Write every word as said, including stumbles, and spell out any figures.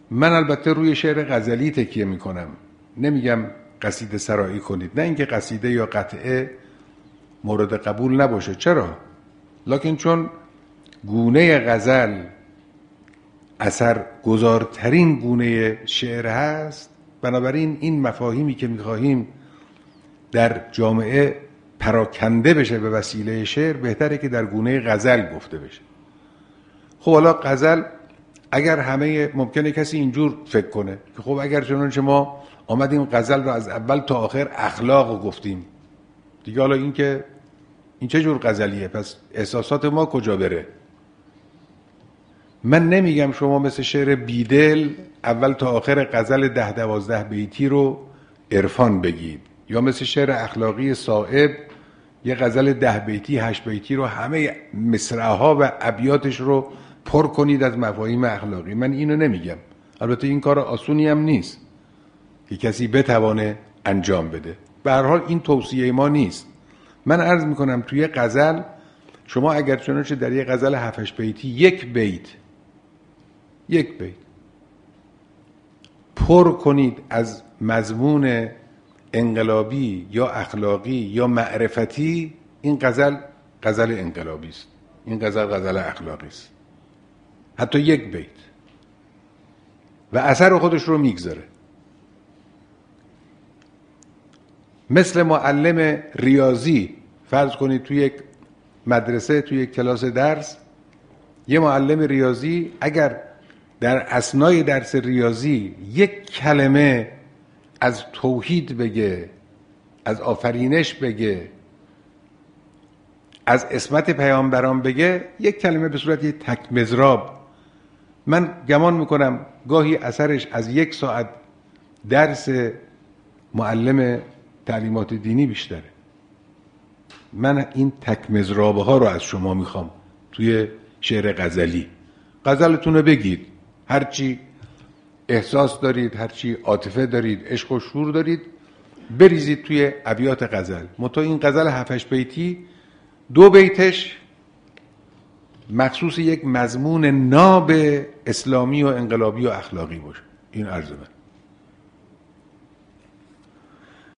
من البته روی شعر غزلی تکیه میکنم، نمیگم قصیده سرایی کنید، نه اینکه قصیده یا قطعه مورد قبول نباشه، چرا؟ لکن چون گونه غزل اثر گذارترین گونه شعر هست، بنابراین این مفاهیمی که میخواهیم در جامعه پراکنده بشه به وسیله شعر، بهتره که در گونه غزل گفته بشه. خب حالا غزل، اگر همه، ممکنه کسی اینجور فکر کنه که خب اگر چنانچه ما آمدیم غزل رو از اول تا آخر اخلاق گفتیم دیگه، حالا این که این چه جور غزلیه؟ پس احساسات ما کجا بره؟ من نمیگم شما مثل شعر بیدل اول تا آخر غزل ده دوازده بیتی رو عرفان بگید، یا مثل شعر اخلاقی صائب یه غزل ده بیتی هشت بیتی رو همه مصرعها و ابیاتش رو پر کنید از مفاهیم اخلاقی. من اینو نمیگم، البته این کار آسونی هم نیست که کسی بتوانه انجام بده، به هر حال این توصیه ما نیست. من عرض میکنم توی غزل شما اگر چنانچه در یه غزل هفت هشت بیتی یک بیت یک بیت پر کنید از مضمون انقلابی یا اخلاقی یا معرفتی، این غزل غزل انقلابی است، این غزل غزل اخلاقی است، حتی یک بیت، و اثر خودش رو میگذاره. مثل معلم ریاضی، فرض کنید توی یک مدرسه، توی یک کلاس درس، یه معلم ریاضی اگر در اثنای درس ریاضی یک کلمه از توحید بگه، از آفرینش بگه، از عصمت پیامبران بگه، یک کلمه به صورت یک تک مضراب، من گمان میکنم گاهی اثرش از یک ساعت درس معلم تعلیمات دینی بیشتره. من این تک مضرابه ها رو از شما میخوام توی شعر غزلی. غزلتون رو بگید، هرچی احساس دارید، هرچی عاطفه دارید، عشق و شور دارید، بریزید توی ابیات غزل. متا این غزل هفت هشت بیتی دو بیتش مخصوص یک مضمون ناب اسلامی و انقلابی و اخلاقی باشه. این عرض من.